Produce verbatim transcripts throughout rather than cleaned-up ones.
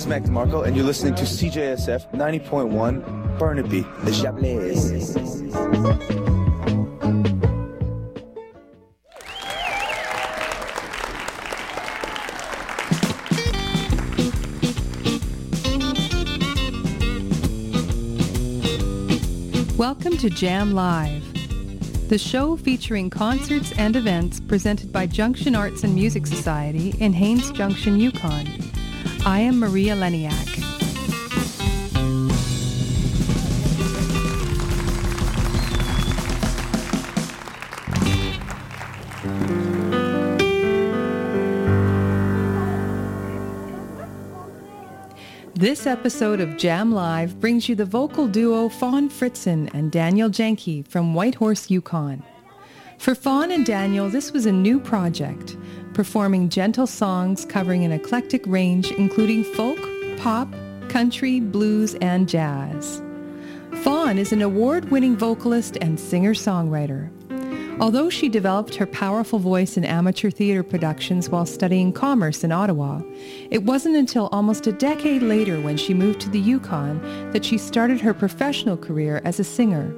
Mac DeMarco, and you're listening to C J S F ninety point one, Burnaby, the Chablais. Welcome to Jam Live, the show featuring concerts and events presented by Junction Arts and Music Society in Haines Junction, Yukon. I am Maria Leniak. This episode of Jam Live brings you the vocal duo Fawn Fritzen and Daniel Janke from Whitehorse, Yukon. For Fawn and Daniel, this was a new project, performing gentle songs covering an eclectic range including folk, pop, country, blues, and jazz. Fawn is an award-winning vocalist and singer-songwriter. Although she developed her powerful voice in amateur theater productions while studying commerce in Ottawa, it wasn't until almost a decade later when she moved to the Yukon that she started her professional career as a singer.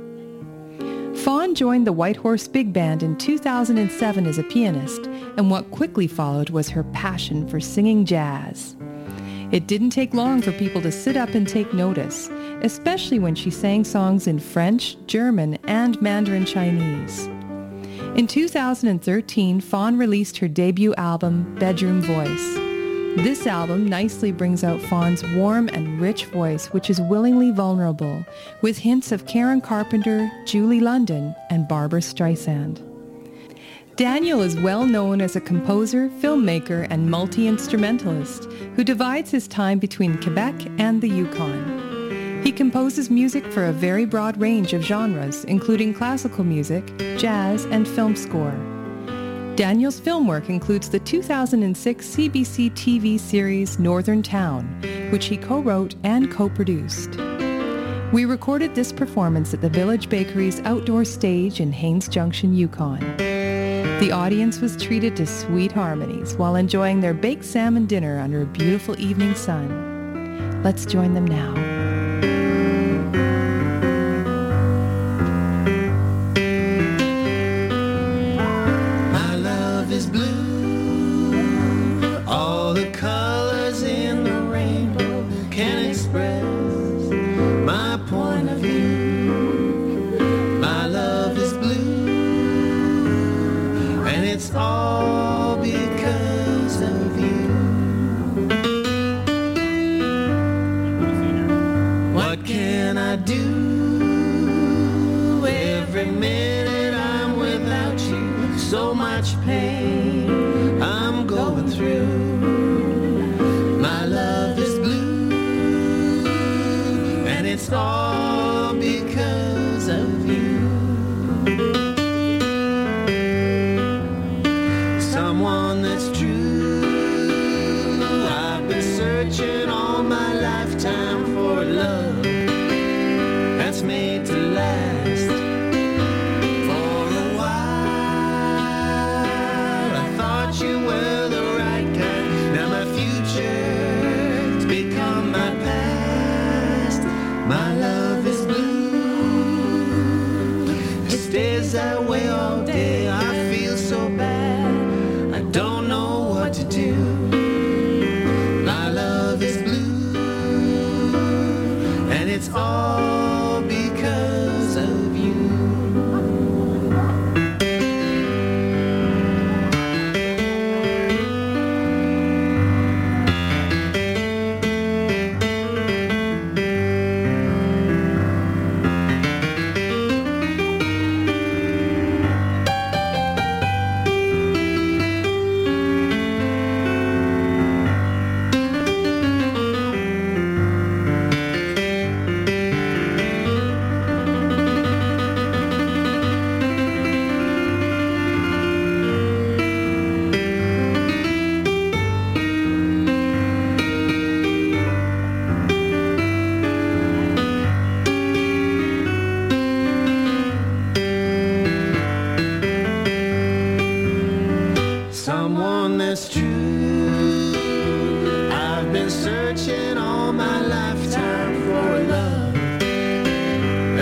Fawn joined the Whitehorse Big Band in two thousand seven as a pianist, and what quickly followed was her passion for singing jazz. It didn't take long for people to sit up and take notice, especially when she sang songs in French, German, and Mandarin Chinese. In two thousand thirteen, Fawn released her debut album, Bedroom Voice. This album nicely brings out Fawn's warm and rich voice, which is willingly vulnerable, with hints of Karen Carpenter, Julie London, and Barbra Streisand. Daniel is well known as a composer, filmmaker, and multi-instrumentalist who divides his time between Quebec and the Yukon. He composes music for a very broad range of genres, including classical music, jazz, and film score. Daniel's film work includes the two thousand six C B C T V series Northern Town, which he co-wrote and co-produced. We recorded this performance at the Village Bakery's outdoor stage in Haines Junction, Yukon. The audience was treated to sweet harmonies while enjoying their baked salmon dinner under a beautiful evening sun. Let's join them now. All because of you.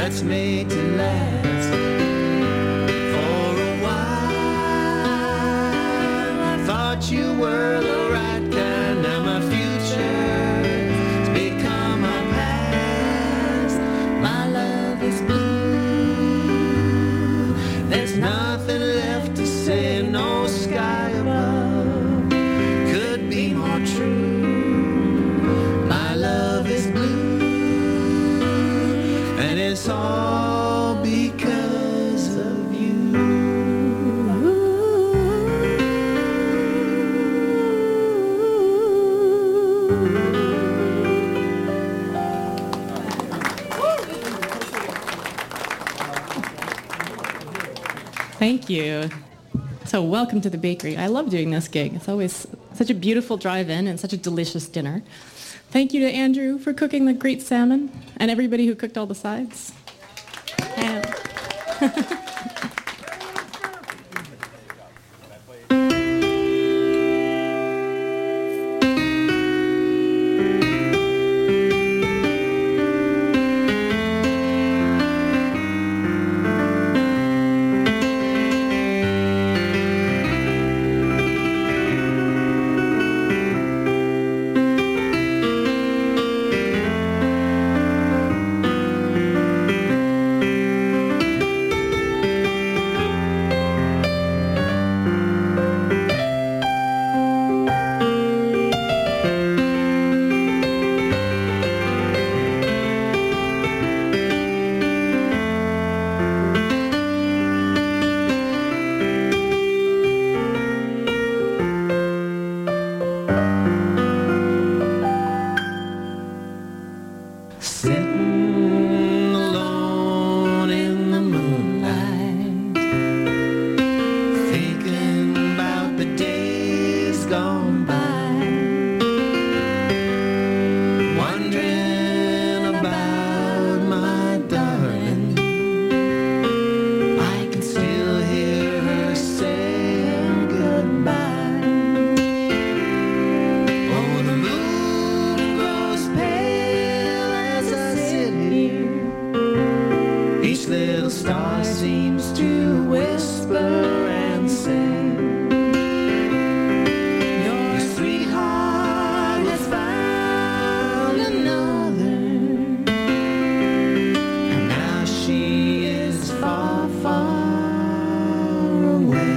that's made to last. For a while I thought you were the right kind. Now my future's become my past. My love is blue. There's nothing left to say. No sky above could be more true. My love is blue, and it's all because of you. Thank you. So welcome to the bakery. I love doing this gig. It's always such a beautiful drive-in and such a delicious dinner. Thank you to Andrew for cooking the great salmon and everybody who cooked all the sides. And sitting alone in the moonlight, thinking about the days gone by, wondering about my darling. I can still hear her saying goodbye. Oh, the moon grows pale as I sit here. Each little star seems to whisper and say, your sweetheart has found another, and now she is far, far away.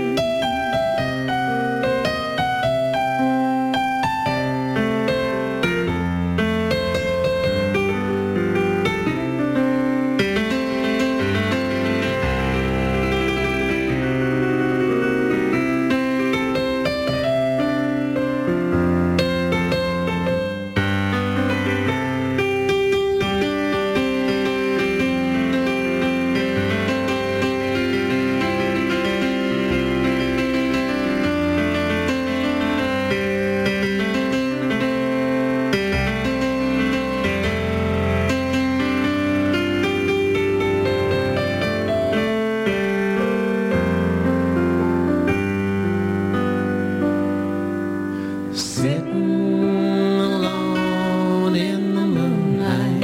Sitting alone in the moonlight,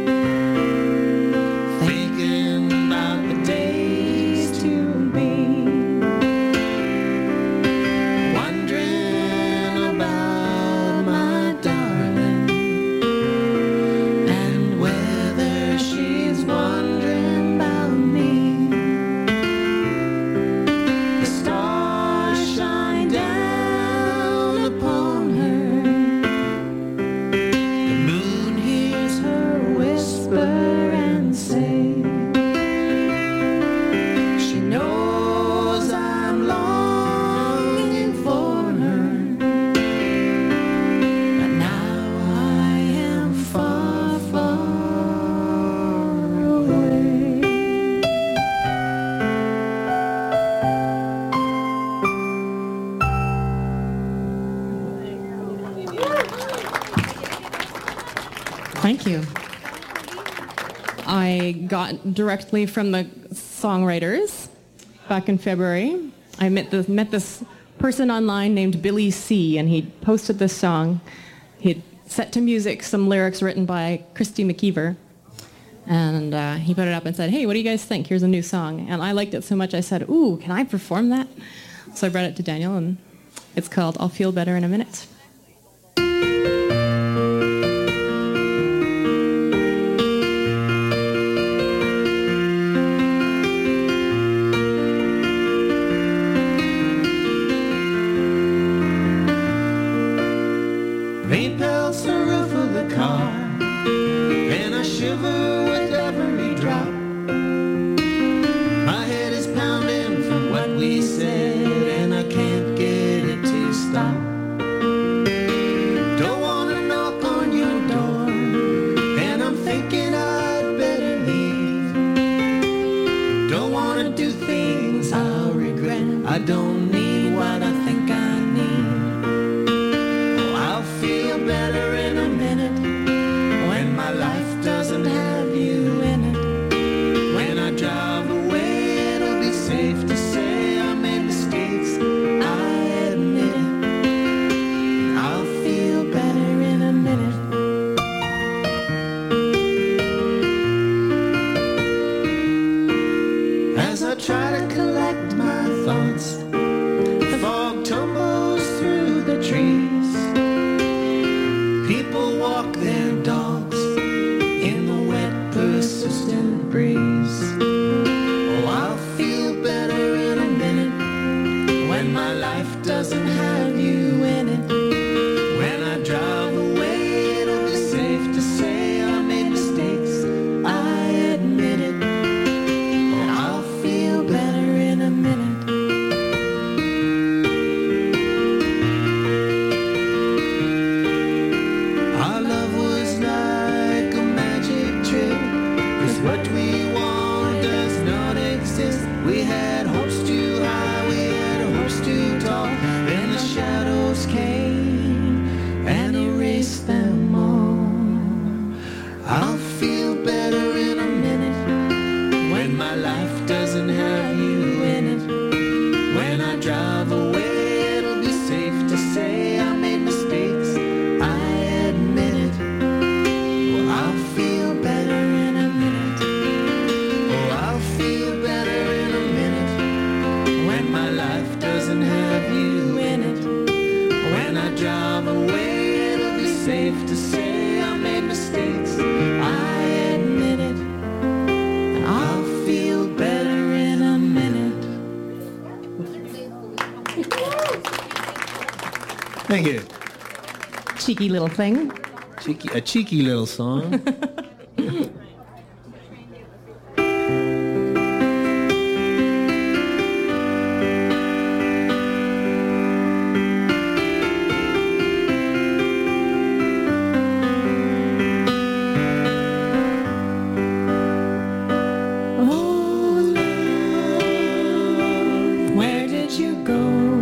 thinking about the days to be, wondering about my darling, and whether she's wondering about me. The stars shine down upon her. The moon hears her whisper and say, she knows I'm longing for her, but now I am far, far away. thank you. I got directly from the songwriters back in February. I met this, met this person online named Billy C, and he posted this song. He'd set to music some lyrics written by Christy McKeever. And uh, he put it up and said, hey, what do you guys think? Here's a new song. And I liked it so much, I said, ooh, can I perform that? So I brought it to Daniel, and it's called I'll Feel Better in a Minute. Rain pelts the roof of the car, and I shiver with every drop. My head is pounding from what we said, and I can't get it to stop. Don't wanna knock on your door, and I'm thinking I'd better leave. Don't wanna do things I'll regret. I don't need what I think I need. Oh, I'll feel better in a minute when my life doesn't have you in it. When I drive away, it'll be safe to say I made mistakes. I admit it. I'll feel better in a minute. As I try to collect my thoughts, the fog tumbles through the trees. People walk their dogs in the wet, persistent breeze. Oh, I'll feel better in a minute when my life doesn't have you in it. When I drive away, it'll be safe to say I made mistakes. I admit it. Oh, I'll feel better in a minute. Our love was like a magic trick, 'cause what we want does not exist. We had hopes too high, we had hopes too tall. Then the shadows came and erased them all. I'll feel better in a minute when my life doesn't have you in it. When I drive away, it'll be safe to say I made mistakes. I admit it. Oh, I'll feel better in a minute. Oh, I'll feel better in a minute when my life doesn't have you in it. When I drive away, it'll be safe to say I made mistakes. I admit it. And I'll feel better in a minute. Thank you. Cheeky little thing. Cheeky, a cheeky little song. Oh, love, where did you go?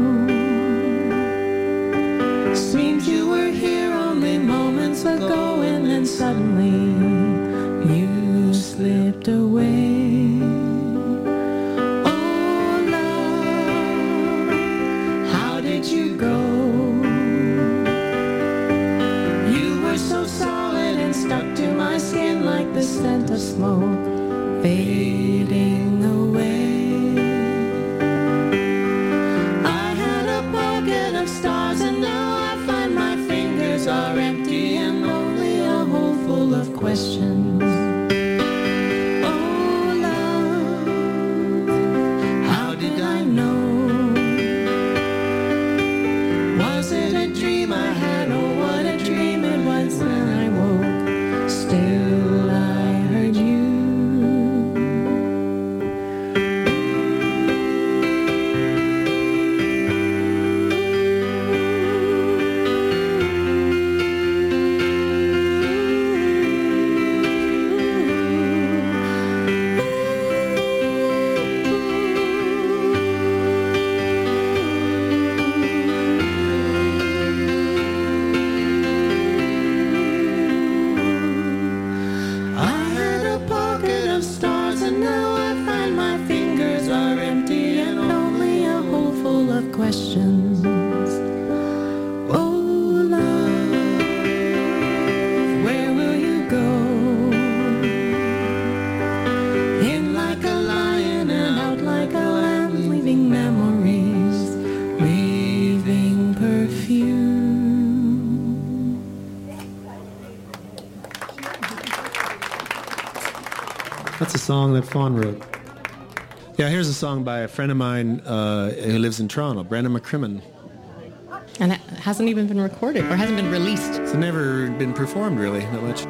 Seems you were here only moments ago, and then suddenly you slipped away. Oh, love, how did you go? You were so solid and stuck to my skin like the scent of smoke fading away. I had a pocket of stars, and now I find my fingers are empty and only a hole full of questions. Oh, love, how did I know? Was it a dream I had? Oh, what a dream it was when I woke. Still I heard you. That's a song that Fawn wrote. Yeah, here's a song by a friend of mine uh, who lives in Toronto, Brandon McCrimmon. And it hasn't even been recorded or hasn't been released. It's never been performed, really, not much.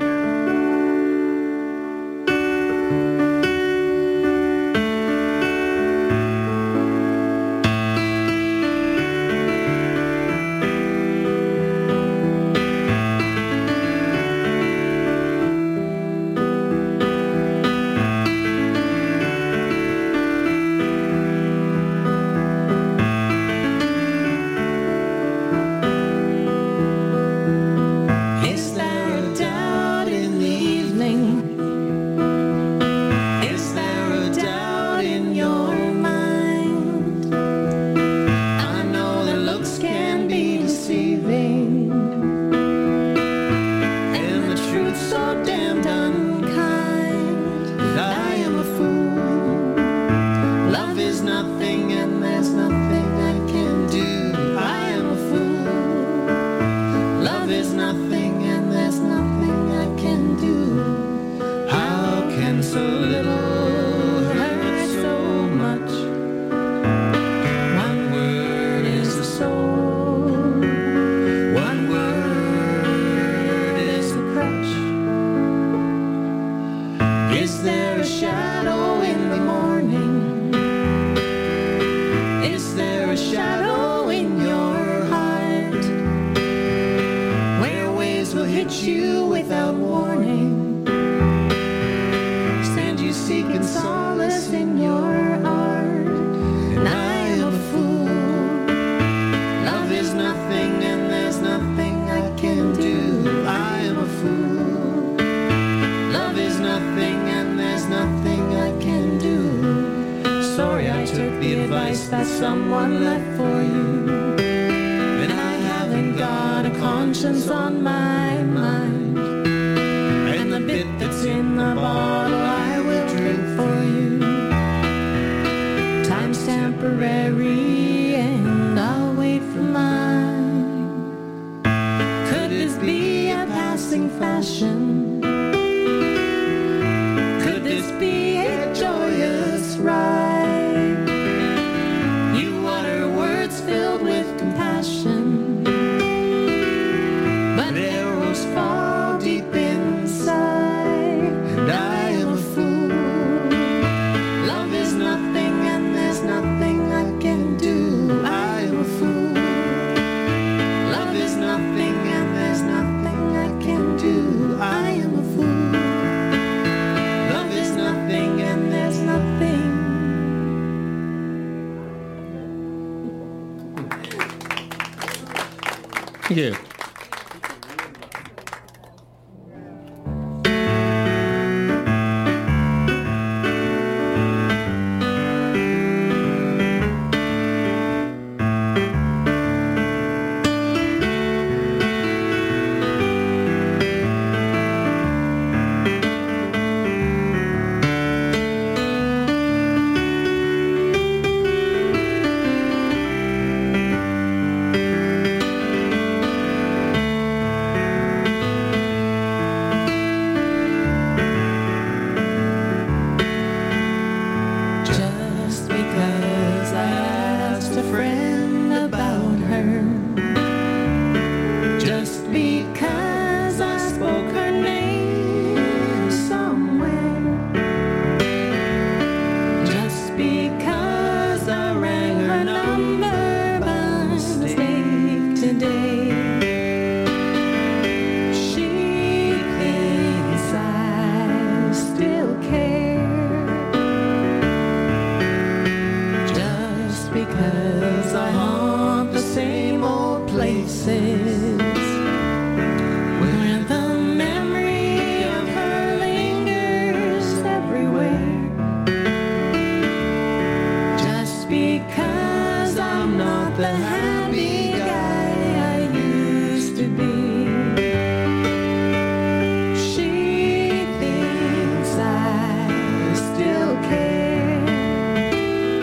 Thank you.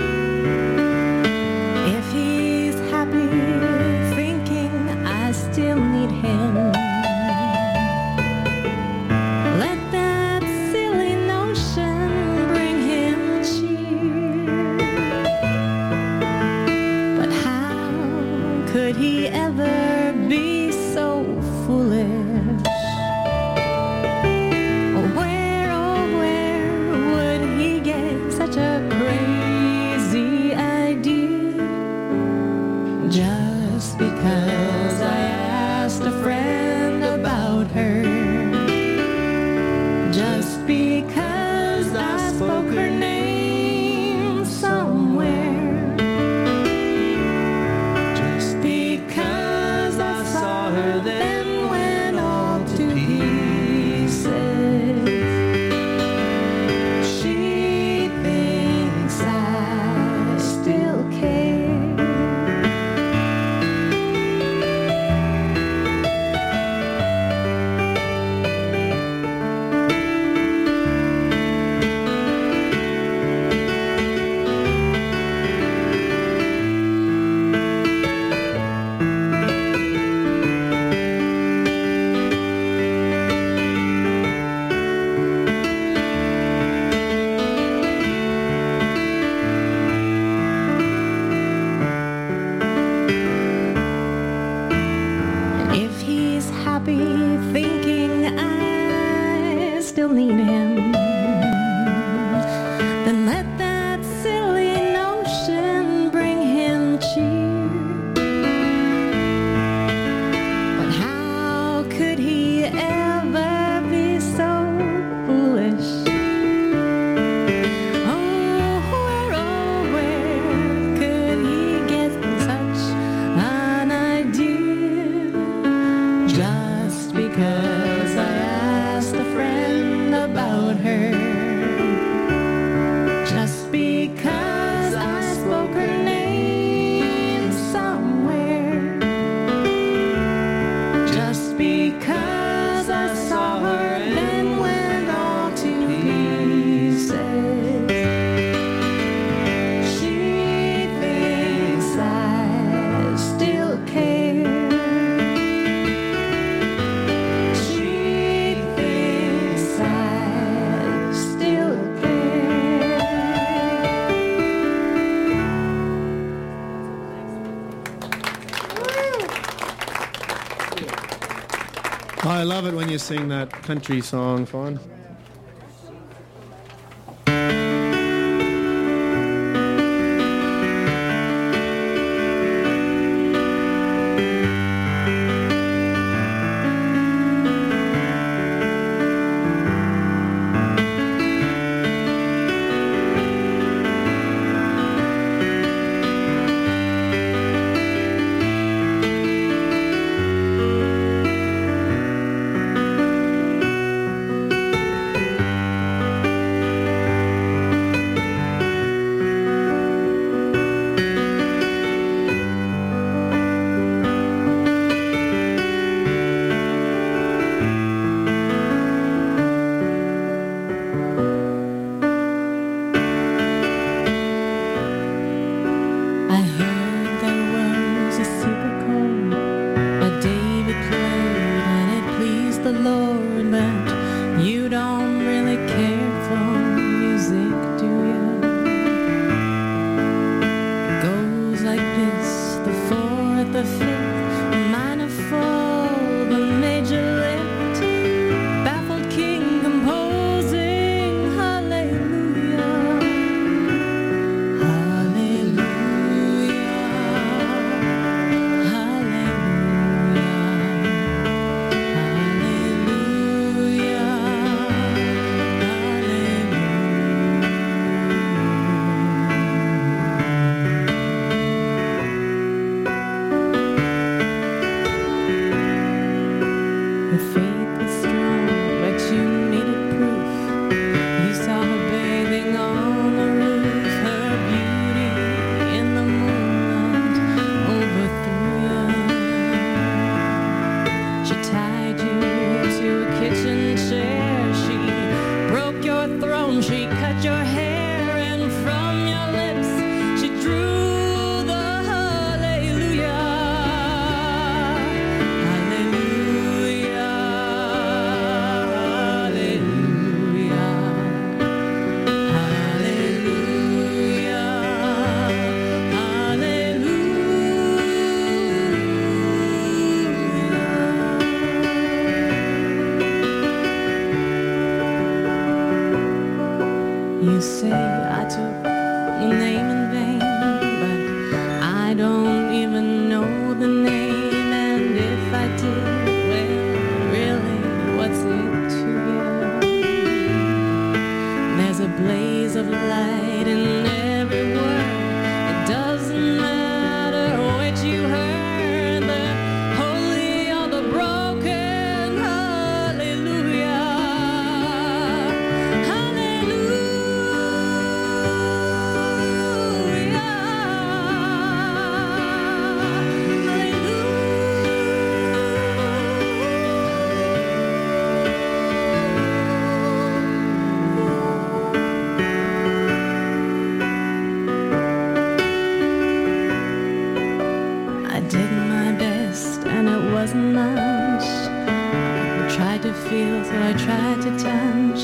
Still her, then went all to pieces. She thinks I still care. If he's happy thinking I still need him, then let that silly notion bring him cheer. But how could he ever be so foolish? Oh, where, oh, where could he get such an idea? Just because I asked a friend about her, just because I spoke her name somewhere, just because I saw her, then went all to pieces. She thinks I still care. She thinks I still care. Oh, I love it when you sing that country song, Fawn. I heard there was a secret chord that David played and it pleased the Lord, but you don't really care for music, do you? It goes like this: the fourth, the fifth, the minor fall, the major lift, baffled king composing hallelujah. Hallelujah, hallelujah, hallelujah. Her faith was strong, but you needed proof. You saw her bathing on the roof, her beauty in the moonlight overthrew you. She tied you to a kitchen chair, she broke your throne, she cut your hair, and from your lips she drew the hallelujah. Hallelujah, hallelujah, hallelujah, hallelujah. it wasn't much. I tried to feel, so I tried to touch.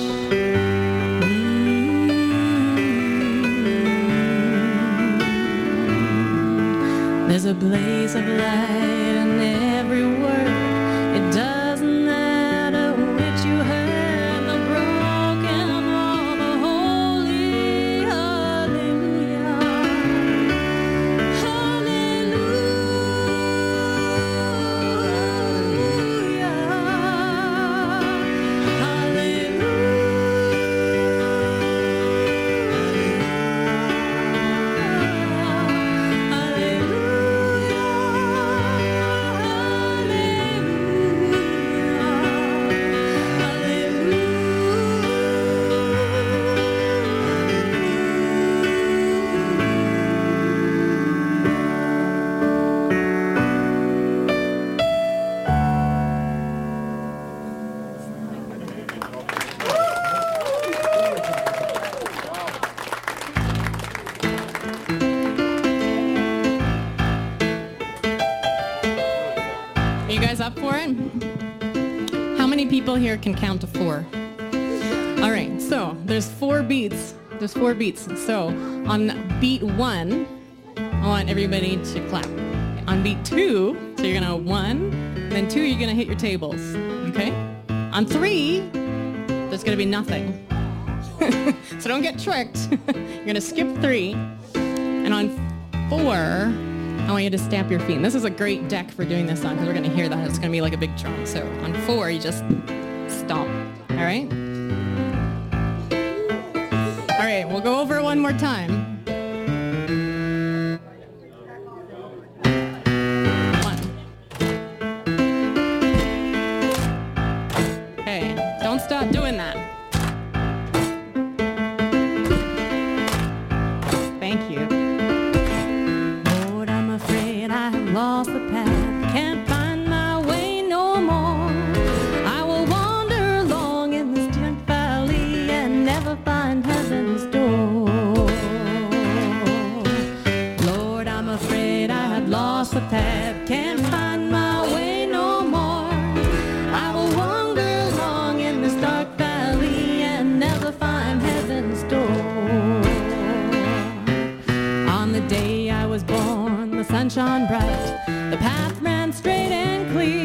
Mm. There's a blaze of light in every word. It doesn't matter which you heard, the broken or the holy. Hallelujah. Are you guys up for it? How many people here can count to four? All right, so there's four beats. There's four beats. So on beat one, I want everybody to clap. On beat two, so you're gonna one, then two, you're gonna hit your tables, okay? On three, there's gonna be nothing. So don't get tricked. You're gonna skip three. And on four, I want you to stamp your feet. And this is a great deck for doing this on, because we're gonna hear that. It's gonna be like a big drum. So on four, you just stomp, all right? All right, we'll go over it one more time. One. Okay, don't stop doing that. Thank you. Lord, I'm afraid I have lost the path. Can't find my way no more. I will wander along in this dim valley and never find heaven's door. Lord, I'm afraid I have lost the path. Can't find my way no more. I will wander along in this dark valley and never find heaven's door. On the day I was born, the sun shone bright. The path ran straight and clear.